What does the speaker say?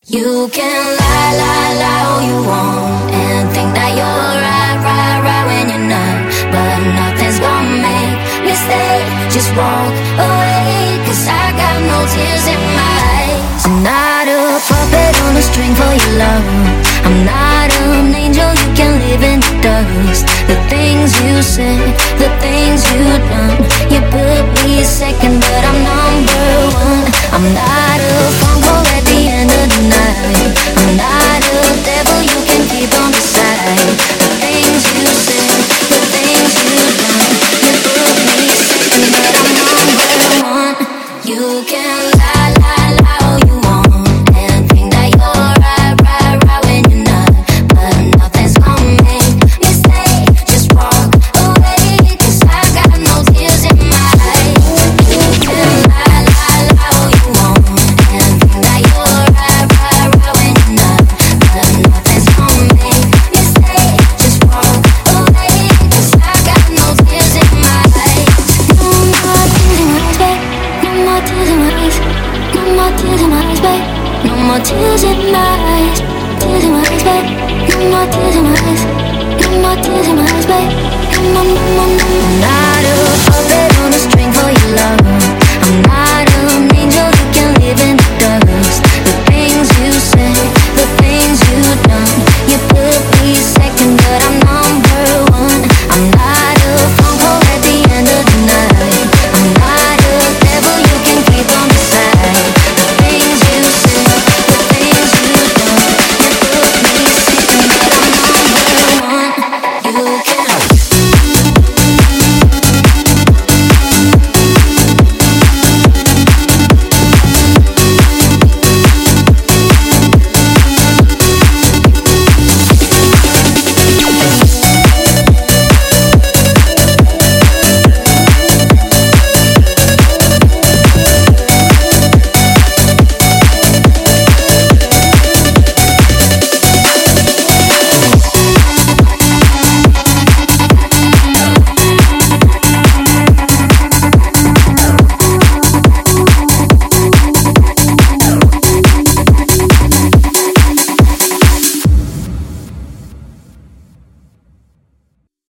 You can lie, lie, lie all you want and think that you're right, right, right when you're not. But nothing's gonna make me stay. Just walk away, 'cause I got no tears in my eyes. I'm not a puppet on a string for your love. I'm not an angel, you can live in the dust. The things you said, the things you done, you put me second, but I'm number one. I'm not a phone call at the end of the night. I'm not a devil you can keep on the side. The things you said, the things you done, you put me second, but I'm number one. You can lie, lie, lie all you want and think that you're right, right, right when you're not. But nothing's gonna make me stay. Just walk away, 'cause I got no tears in my eyes. You can lie, lie, lie all you want and think that you're right, right, right when you're not. But nothing's gonna make me stay. Just walk away, 'cause I got no tears in my eyes. No more tears in my eyes, babe. No more tears in my eyes. No more tears in my eyes, babe. No more tears in my eyes. Tears in my eyes, babe. No more tears in my eyes. No more tears in my eyes, babe. No more, no more, no more. Not a puppet on a string for your love.